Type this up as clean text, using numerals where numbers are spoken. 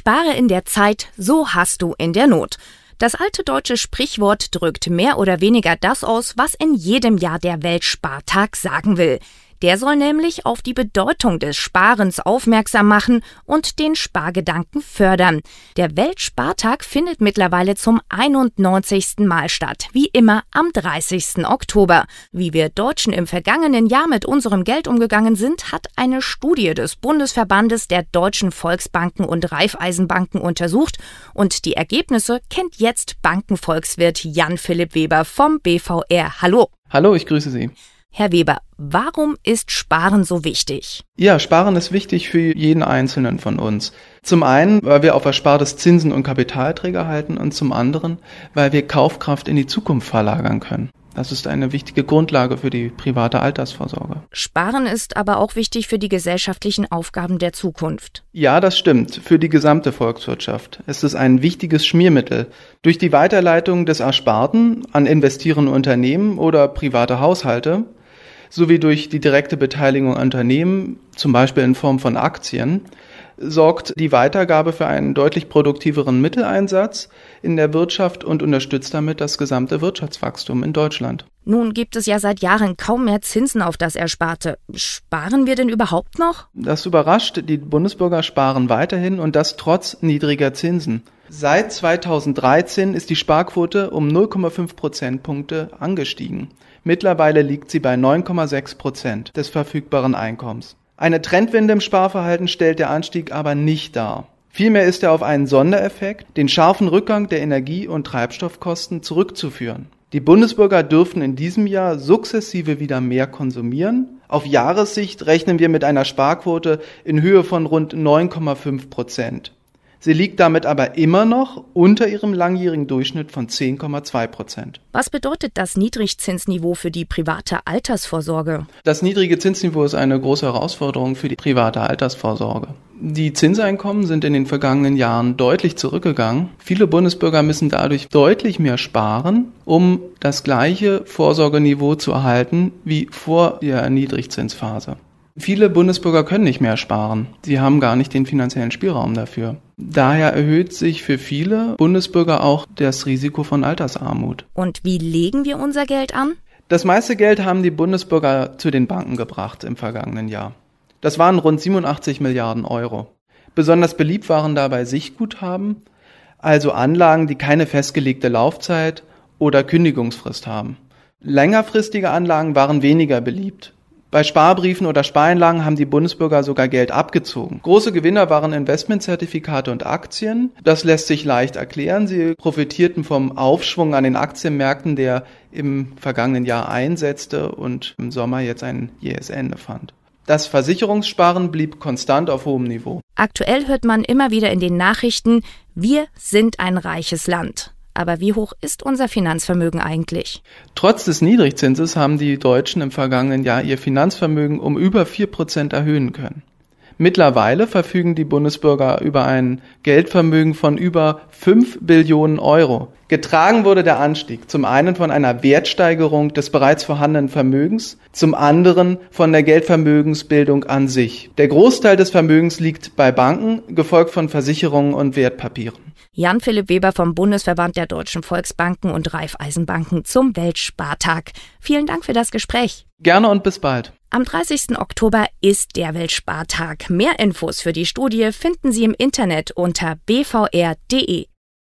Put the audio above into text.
Spare in der Zeit, so hast du in der Not. Das alte deutsche Sprichwort drückt mehr oder weniger das aus, was in jedem Jahr der Weltspartag sagen will. Der soll nämlich auf die Bedeutung des Sparens aufmerksam machen und den Spargedanken fördern. Der Weltspartag findet mittlerweile zum 91. Mal statt, wie immer am 30. Oktober. Wie wir Deutschen im vergangenen Jahr mit unserem Geld umgegangen sind, hat eine Studie des Bundesverbandes der deutschen Volksbanken und Raiffeisenbanken untersucht und die Ergebnisse kennt jetzt Bankenvolkswirt Jan-Philipp Weber vom BVR. Hallo. Hallo, ich grüße Sie. Herr Weber, warum ist Sparen so wichtig? Ja, Sparen ist wichtig für jeden Einzelnen von uns. Zum einen, weil wir auf Erspartes Zinsen und Kapitalträger halten und zum anderen, weil wir Kaufkraft in die Zukunft verlagern können. Das ist eine wichtige Grundlage für die private Altersvorsorge. Sparen ist aber auch wichtig für die gesellschaftlichen Aufgaben der Zukunft. Ja, das stimmt. Für die gesamte Volkswirtschaft. Es ist ein wichtiges Schmiermittel. Durch die Weiterleitung des Ersparten an investierende Unternehmen oder private Haushalte sowie durch die direkte Beteiligung an Unternehmen, zum Beispiel in Form von Aktien, sorgt die Weitergabe für einen deutlich produktiveren Mitteleinsatz in der Wirtschaft und unterstützt damit das gesamte Wirtschaftswachstum in Deutschland. Nun gibt es ja seit Jahren kaum mehr Zinsen auf das Ersparte. Sparen wir denn überhaupt noch? Das überrascht, die Bundesbürger sparen weiterhin und das trotz niedriger Zinsen. Seit 2013 ist die Sparquote um 0,5 Prozentpunkte angestiegen. Mittlerweile liegt sie bei 9,6% des verfügbaren Einkommens. Eine Trendwende im Sparverhalten stellt der Anstieg aber nicht dar. Vielmehr ist er auf einen Sondereffekt, den scharfen Rückgang der Energie- und Treibstoffkosten, zurückzuführen. Die Bundesbürger dürfen in diesem Jahr sukzessive wieder mehr konsumieren. Auf Jahressicht rechnen wir mit einer Sparquote in Höhe von rund 9,5%. Sie liegt damit aber immer noch unter ihrem langjährigen Durchschnitt von 10,2%. Was bedeutet das Niedrigzinsniveau für die private Altersvorsorge? Das niedrige Zinsniveau ist eine große Herausforderung für die private Altersvorsorge. Die Zinseinkommen sind in den vergangenen Jahren deutlich zurückgegangen. Viele Bundesbürger müssen dadurch deutlich mehr sparen, um das gleiche Vorsorgeniveau zu erhalten wie vor der Niedrigzinsphase. Viele Bundesbürger können nicht mehr sparen. Sie haben gar nicht den finanziellen Spielraum dafür. Daher erhöht sich für viele Bundesbürger auch das Risiko von Altersarmut. Und wie legen wir unser Geld an? Das meiste Geld haben die Bundesbürger zu den Banken gebracht im vergangenen Jahr. Das waren rund 87 Milliarden Euro. Besonders beliebt waren dabei Sichtguthaben, also Anlagen, die keine festgelegte Laufzeit oder Kündigungsfrist haben. Längerfristige Anlagen waren weniger beliebt. Bei Sparbriefen oder Spareinlagen haben die Bundesbürger sogar Geld abgezogen. Große Gewinner waren Investmentzertifikate und Aktien. Das lässt sich leicht erklären. Sie profitierten vom Aufschwung an den Aktienmärkten, der im vergangenen Jahr einsetzte und im Sommer jetzt ein jähes Ende fand. Das Versicherungssparen blieb konstant auf hohem Niveau. Aktuell hört man immer wieder in den Nachrichten, wir sind ein reiches Land. Aber wie hoch ist unser Finanzvermögen eigentlich? Trotz des Niedrigzinses haben die Deutschen im vergangenen Jahr ihr Finanzvermögen um über 4% erhöhen können. Mittlerweile verfügen die Bundesbürger über ein Geldvermögen von über 5 Billionen Euro. Getragen wurde der Anstieg zum einen von einer Wertsteigerung des bereits vorhandenen Vermögens, zum anderen von der Geldvermögensbildung an sich. Der Großteil des Vermögens liegt bei Banken, gefolgt von Versicherungen und Wertpapieren. Jan-Philipp Weber vom Bundesverband der deutschen Volksbanken und Raiffeisenbanken zum Weltspartag. Vielen Dank für das Gespräch. Gerne und bis bald. Am 30. Oktober ist der Weltspartag. Mehr Infos für die Studie finden Sie im Internet unter bvr.de.